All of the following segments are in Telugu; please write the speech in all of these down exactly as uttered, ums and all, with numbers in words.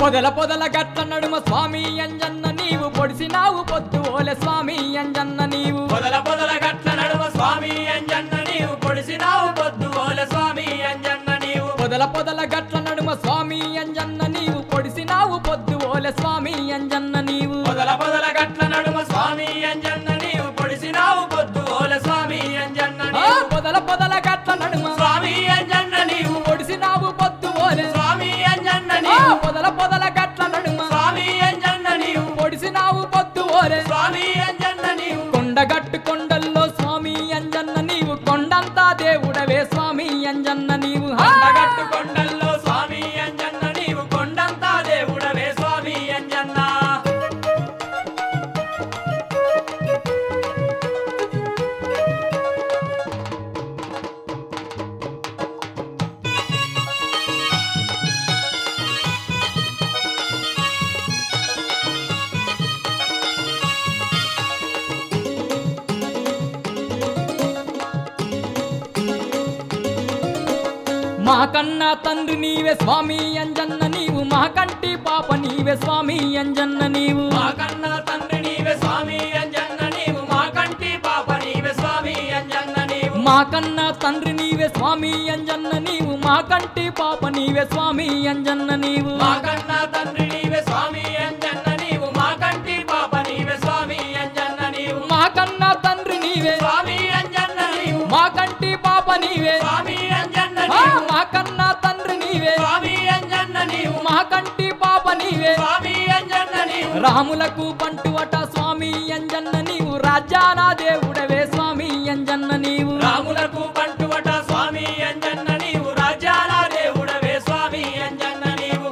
పొదల పొదల గట్ల నడుమ స్వామి అంజన్న నీవు పొడిసినావు పొద్దు ఓలే స్వామి అంజన్న నీవు పొదల పొదల గట్ల నడుమ స్వామి అంజన్న నీవు పొడిసినావు పొద్దు ఓలే స్వామి అంజన్న నీవు పొదల పొదల గట్ల నడుమ స్వామి అంజన్న నీవు పొడిసినావు పొద్దు ఓలే స్వామి అంజన్న నీవు పొదల పొదల గట్ల నడుమ స్వామి అంజన్న నీవు పొడిసినావు పొద్దు ఓలే స్వామి అంజన్న నీవు పొదల పొదల గట్ల నడుమ స్వామి అంజన్న నీవు పొడిసినావు పొద్దు ఓలే స్వామి అంజన్న నీవు పొదల పొదల గట్ల నడుమ స్వామి అంజన్న నీవు పొడిసినావు పొద్దు ఓలే స్వామి అంజన్న నీవు కొండగట్టు కొండల్లో స్వామి అంజన్న నీవు కొండంతా దేవుడవే స్వామి అంజన్న నీవు కొండగట్టు కొండల్లో స్వామి అంజన్న నీవు కొండంతా దేవుడవే స్వామి అంజన్న మా కన్నా తండ్రి నీవే స్వామి అంజన్న నీవు మా కంటి పాప నీవే స్వామి అంజన్న నీవు మా కన్నా తండ్రి నీవే స్వామి అంజన్న నీవు మా కంటి పాప నీవే స్వామి అంజన్న నీవు మా కన్నా తండ్రి నీవే స్వామి అంజన్న నీవు మా కంటి పాప నీవే స్వామి అంజన్న నీవు మా కన్నా తండ్రి నీవే స్వామి అంజన్న నీవు మా కంటి పాప నీవే స్వామి అంజన్న నీవు మా కన్నా తండ్రి నీవే స్వామి అంజన్న నీవు మా కంటి పాప నీవే స్వామి అంజన్న ఆ, నీవు మా కన్నా తండ్రి నీవే స్వామి అంజన్న నీవు మా కంటి పాప నీవే స్వామి అంజన్న నీవు రాములకు పంటువట స్వామి అంజన్న నీవు రాజ్యానా దేవుడవే స్వామి అంజన్న నీవు రాములకు పంటువట స్వామి అంజన్న నీవు రాజ్యాల దేవుడవే స్వామి అంజన్న నీవు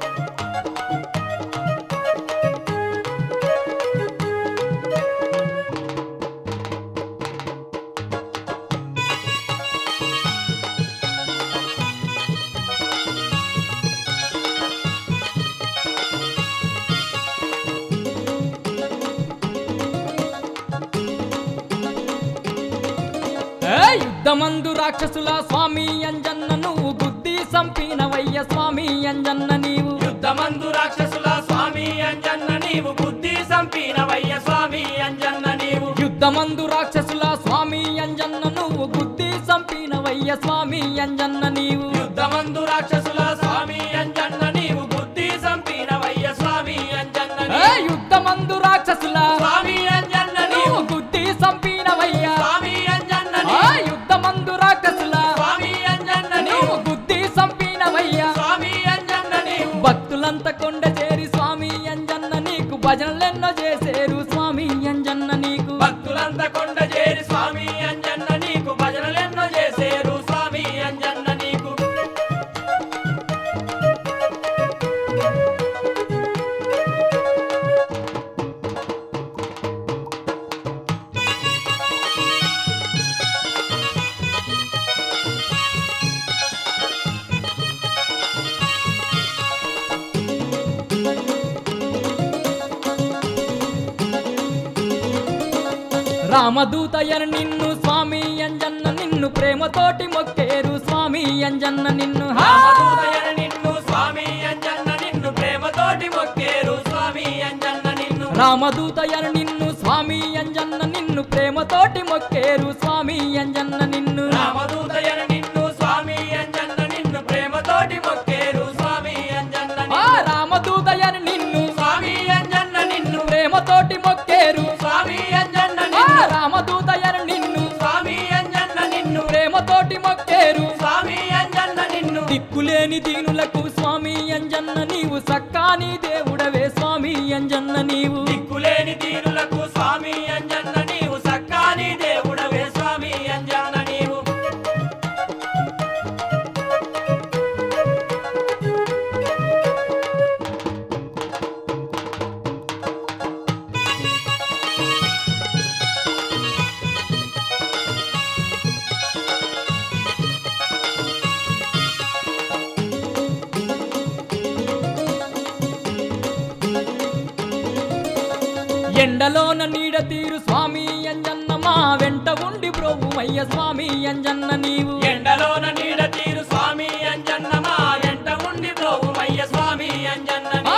ఏ యుద్ధమందు రాక్షసుల స్వామి అంజన్న నువ్వు బుద్ధి సంపినవయ్య స్వామి అంజన్న నీవు యుద్ధమందు రాక్షసుల స్వామి అంజన్న నీవు బుద్ధి సంపీనవయ్య స్వామి అంజన్న నీవు యుద్ధమందు రాక్షసుల స్వామి అంజన్న నువ్వు బుద్ధి సంపినవయ్య స్వామి అంజన్న నీవు యుద్ధమందు రాక్షసుల స్వామి అంజన్న నీవు బుద్ధి సంపీనవయ్య స్వామి అంజన్న ఏ నీవు యుద్ధమందు రాక్షసుల స్వామి అంజన్న నువ్వు నీవు బుద్ధి సంపినవయ్య స్వామి అంజన్న ఆ నీవు యుద్ధమందు రాక్షసుల స్వామి అంజన్న నువ్వు నీవు బుద్ధి సంపినవయ్య స్వామి అంజన్న నీవు భక్తులంతా కొండ చేరి స్వామి అంజన్న నీకు భజనలెన్నో చేసేరు స్వామి అంజన్న నీకు భక్తులంతా కొండ చేరి స్వామి అంజన్న నీకు భజనలెన్నో చేసేరు స్వామి అంజన్న నీకు రామదూతయను నిన్ను స్వామి అంజన్న నిన్ను ప్రేమతోటి మొక్కేరు స్వామి అంజన్న నిన్ను రామదూతయన నిన్ను స్వామి అంజన్న నిన్ను ప్రేమతోటి మొక్కేరు స్వామి అంజన్న నిన్ను రామదూతయను నిన్ను స్వామి అంజన్న నిన్ను ప్రేమతోటి మొక్కేరు స్వామి అంజన్న నిన్ను రామదూతయన నిన్ను స్వామి అంజన్న నిన్ను ప్రేమతోటి మొక్కేరు స్వామి అంజన్న ఆ నిన్ను రామదూతయను నిన్ను స్వామి అంజన్న నిన్ను ప్రేమతోటి మొక్కేరు స్వామి అంజన్న ఆ నిన్ను రామదూతయను నిన్ను స్వామి అంజన్న నిన్ను ప్రేమతోటి మొక్కేరు స్వామి అంజన్న నిన్ను దిక్కులేని దీనులకు స్వామి అంజన్న నీవు సక్కాని దేవుడవే స్వామి అంజన్న నీవు దిక్కులేని తీరులకు స్వామి అంజన్న నీవు సక్కాని దేవుడవే స్వామి అంజన్న నీవు ఎండలోన నీడ తీరు స్వామి అంజన్న మా వెంట ఉండి బ్రోవుమయ్య స్వామి అంజన్న నీవు ఎండలోన నీడ తీరు స్వామి అంజన్న మా ఎంట ఉండి బ్రోవుమయ్య స్వామి అంజన్న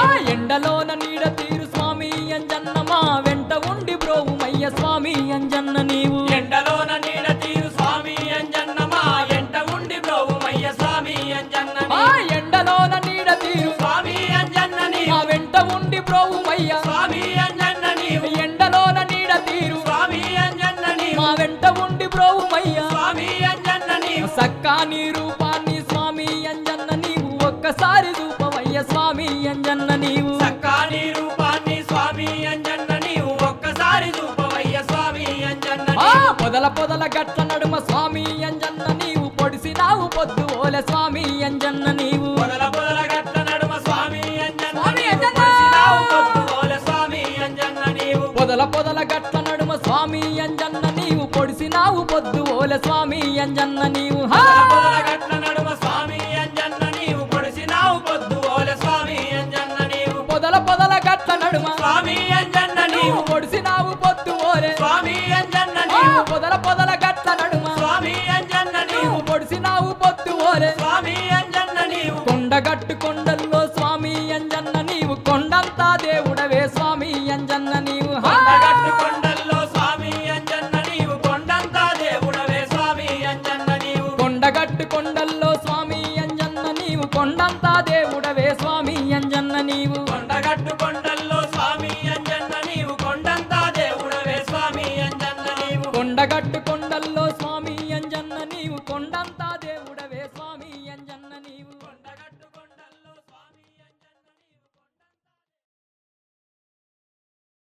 చక్కాని రూపాన్ని స్వామి అంజన్న నీవు ఒక్కసారి చూపవయ్య స్వామి అంజన్న నీవు సక్కాని రూపాన్ని స్వామి అంజన్న నీవు ఒక్కసారి చూపవయ్య స్వామి అంజన్న ఆ నీవు పొదల పొదల గట్ల నడుమ స్వామి అంజన్న నీవు పొడిసినావు పొద్దు ఓలే స్వామి అంజన్న నీవు పొదల పొదల గట్ల నడుమ స్వామి అంజన్న స్వామి నీవు అంజన్న! పొడిసినావు పొద్దుగోలె స్వామి అంజన్న నీవు పొదల పొదల గట్ల నడుమ స్వామి అంజన్న నీవు పొడిసినావు పొద్దు ఓలే స్వామి అంజన్న నీవు హా! పొదల పొదల గట్ల నడుమ స్వామి అంజన్న నీవు పొడిసినావు పొద్దుగోలె స్వామి అంజన్న నీవు పొదల పొదల గట్ల నడుమ స్వామి అంజన్న నీవు నీవు పొడిసినావు పొద్దు ఓలే స్వామి అంజన్న ఆ నీవు పొదల పొదల గట్ల నడుమ స్వామి అంజన్న నీవు నీవు పొడిసినావు పొద్దు ఓలే స్వామి అంజన్న నీవు కొండగట్టు కొండల్లో స్వామి అంజన్న నీవు కొండంతా దేవుడవే స్వామి అంజన్న నీవు హా! కొండగట్టు కొండల్లో స్వామి అంజన్న నీవు కొండంతా దేవుడవే స్వామి అంజన్న నీవు కొండగట్టు కొండల్లో స్వామి అంజన్న నీవు కొండంతా దేవుడవే